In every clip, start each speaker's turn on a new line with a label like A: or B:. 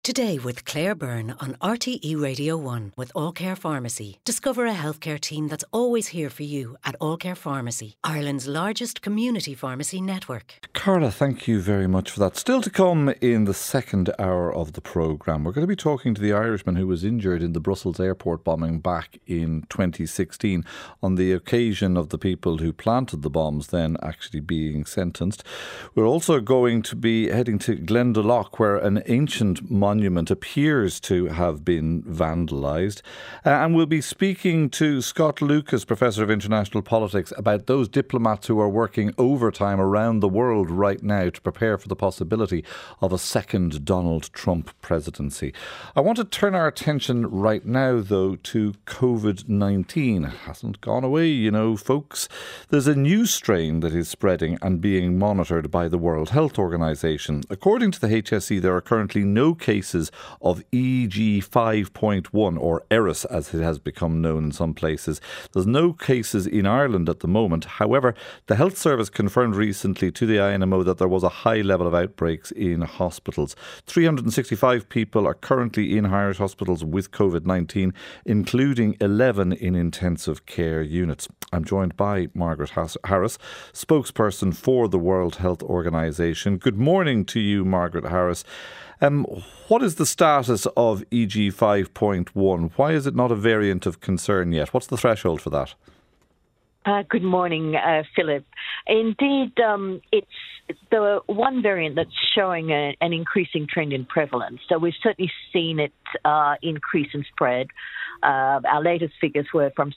A: Today with Claire Byrne on RTE Radio 1 with All Care Pharmacy. Discover a healthcare team that's always here for you at All Care Pharmacy, Ireland's largest community pharmacy network.
B: Carla, thank you very much for that. Still to come in the second hour of the programme, we're going to be talking to the Irishman who was injured in the Brussels airport bombing back in 2016 on the occasion of the people who planted the bombs then actually being sentenced. We're also going to be heading to Glendalough, where an ancient monument appears to have been vandalised. And we'll be speaking to Scott Lucas, Professor of International Politics, about those diplomats who are working overtime around the world right now to prepare for the possibility of a second Donald Trump presidency. I want to turn our attention right now, though, to COVID-19. It hasn't gone away, you know, folks. There's a new strain that is spreading and being monitored by the World Health Organization. According to the HSE, there are currently no cases of EG 5.1, or ERIS as it has become known in some places. There's no cases in Ireland at the moment. However, the Health Service confirmed recently to the INMO that there was a high level of outbreaks in hospitals. 365 people are currently in Irish hospitals with COVID-19, including 11 in intensive care units. I'm joined by Margaret Harris, spokesperson for the World Health Organization. Good morning to you, Margaret Harris. What is the status of EG 5.1? Why is it not a variant of concern yet? What's the threshold for that?
C: Good morning, Philip. Indeed, it's the one variant that's showing an increasing trend in prevalence. So we've certainly seen it increase in spread. Our latest figures were from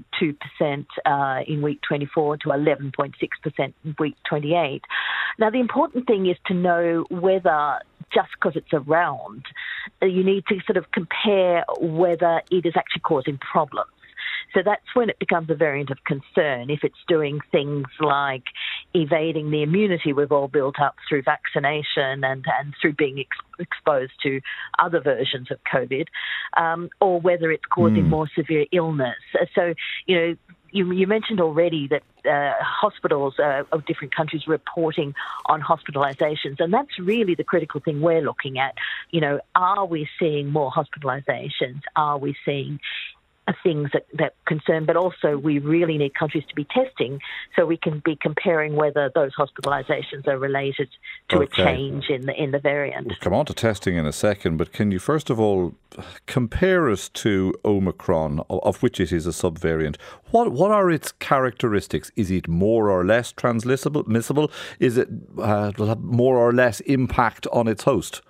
C: 6.2% in week 24 to 11.6% in week 28. Now, the important thing is to know whether just because it's around, you need to sort of compare whether it is actually causing problems. So that's when it becomes a variant of concern, if it's doing things like evading the immunity we've all built up through vaccination and through being exposed to other versions of COVID, or whether it's causing more severe illness. So, you know, you mentioned already that hospitals of different countries reporting on hospitalizations, and that's really the critical thing we're looking at. You know, are we seeing more hospitalizations? Are we seeing things that concern, but also we really need countries to be testing so we can be comparing whether those hospitalizations are related to a change in the variant.
B: We'll come on to testing in a second, but can you first of all compare us to Omicron, of which it is a subvariant? What are its characteristics? Is it more or less transmissible? Is it will have more or less impact on its host?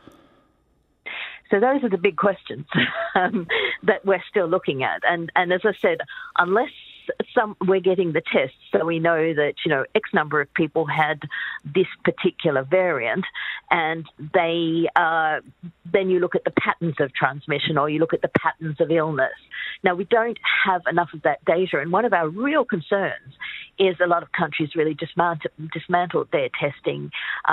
C: So those are the big questions that we're still looking at. And as I said, unless we're getting the tests, so we know that, you know, X number of people had this particular variant, and then you look at the patterns of transmission or you look at the patterns of illness. Now, we don't have enough of that data, and one of our real concerns is a lot of countries really dismantled their testing.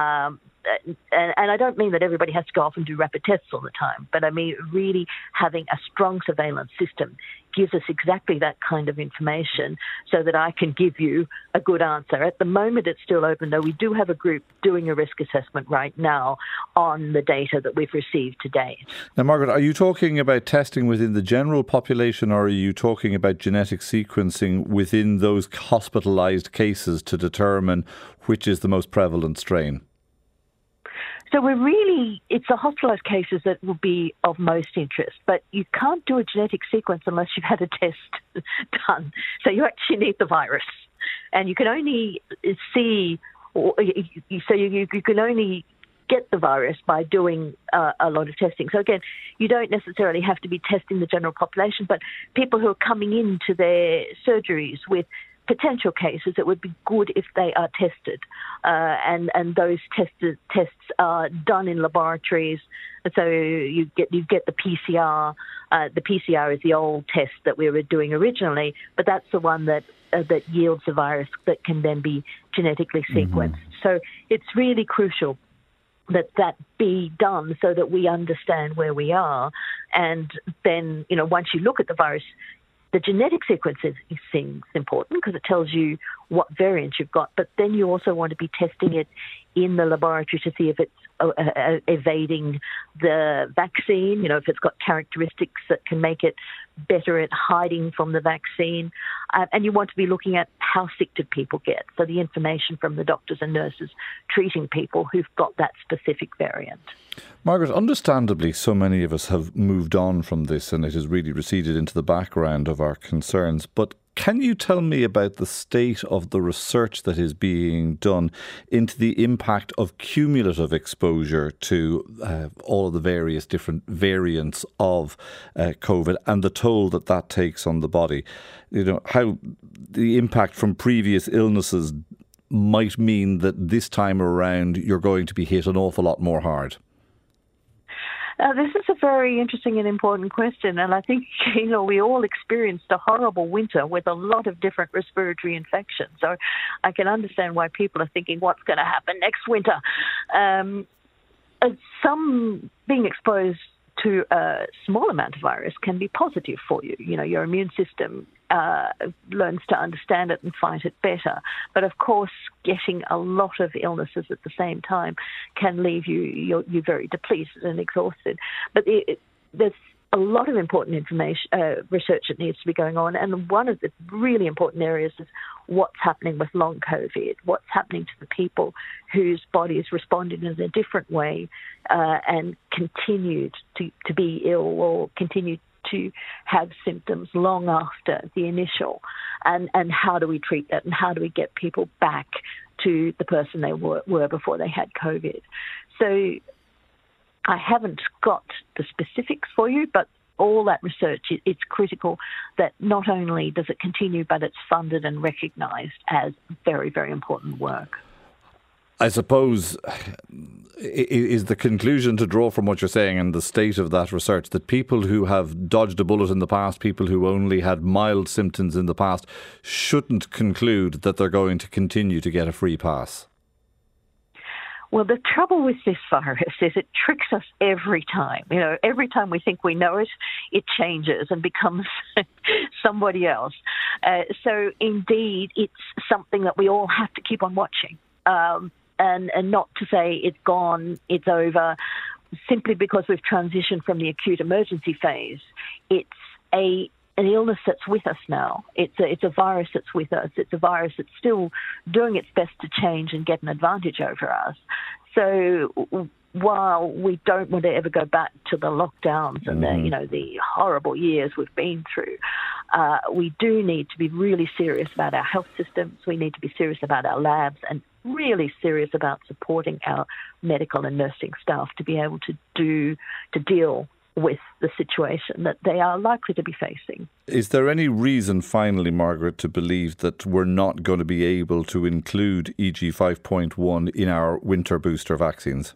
C: And I don't mean that everybody has to go off and do rapid tests all the time, but I mean really having a strong surveillance system gives us exactly that kind of information so that I can give you a good answer. At the moment, it's still open, though. We do have a group doing a risk assessment right now on the data that we've received to date.
B: Now, Margaret, are you talking about testing within the general population, or are you talking about genetic sequencing within those hospitalised cases to determine which is the most prevalent strain?
C: So it's the hospitalised cases that will be of most interest, but you can't do a genetic sequence unless you've had a test done. So you actually need the virus, and you can only see, so you can only get the virus by doing a lot of testing. So again, you don't necessarily have to be testing the general population, but people who are coming into their surgeries with potential cases, it would be good if they are tested, and those tests are done in laboratories. So you get the PCR. The PCR is the old test that we were doing originally, but that's the one that yields the virus that can then be genetically sequenced. So it's really crucial that be done so that we understand where we are, and then, you know, once you look at the virus, the genetic sequencing is important because it tells you what variant you've got, but then you also want to be testing it in the laboratory to see if it's evading the vaccine, if it's got characteristics that can make it better at hiding from the vaccine. And you want to be looking at how sick did people get, so the information from the doctors and nurses treating people who've got that specific variant.
B: Margaret, understandably, so many of us have moved on from this and it has really receded into the background of our concerns. But can you tell me about the state of the research that is being done into the impact of cumulative exposure to all of the various different variants of COVID and the toll that that takes on the body? How the impact from previous illnesses might mean that this time around you're going to be hit an awful lot more hard.
C: This is a very interesting and important question, and I think, we all experienced a horrible winter with a lot of different respiratory infections. So I can understand why people are thinking, what's going to happen next winter? Some being exposed to a small amount of virus can be positive for you. Your immune system learns to understand it and fight it better. But of course, getting a lot of illnesses at the same time can leave you very depleted and exhausted. But there's a lot of important research that needs to be going on. And one of the really important areas is what's happening with long COVID, what's happening to the people whose bodies responded in a different way and continued to be ill or continued to have symptoms long after the initial. And how do we treat that, and how do we get people back to the person they were before they had COVID? So I haven't got the specifics for you, but all that research, it's critical that not only does it continue, but it's funded and recognised as very, very important work.
B: I suppose, is the conclusion to draw from what you're saying and the state of that research that people who have dodged a bullet in the past, people who only had mild symptoms in the past, shouldn't conclude that they're going to continue to get a free pass?
C: Well, the trouble with this virus is it tricks us every time. Every time we think we know it, it changes and becomes somebody else. So indeed, it's something that we all have to keep on watching. And not to say it's gone, it's over, simply because we've transitioned from the acute emergency phase. It's an illness that's with us now. It's a virus that's with us. It's a virus that's still doing its best to change and get an advantage over us. So while we don't want to ever go back to the lockdowns and the horrible years we've been through, we do need to be really serious about our health systems. We need to be serious about our labs and really serious about supporting our medical and nursing staff to be able to deal with the situation that they are likely to be facing.
B: Is there any reason, finally, Margaret, to believe that we're not going to be able to include EG5.1 in our winter booster vaccines?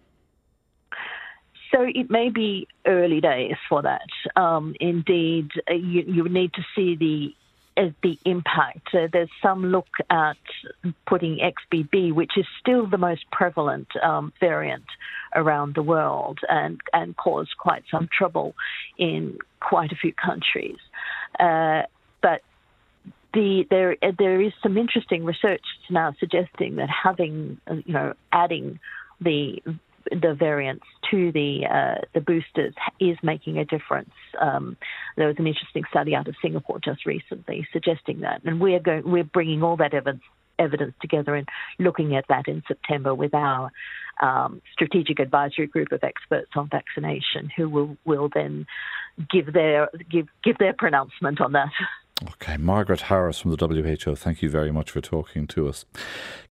C: So it may be early days for that. Indeed, you would need to see the impact. There's some look at putting XBB, which is still the most prevalent variant around the world and caused quite some trouble in quite a few countries. But there is some interesting research now suggesting that adding the variants to the boosters is making a difference. There was an interesting study out of Singapore just recently suggesting that, and we're bringing all that evidence together and looking at that in September with our strategic advisory group of experts on vaccination, who will then give their pronouncement on that.
B: Okay, Margaret Harris from the WHO, thank you very much for talking to us.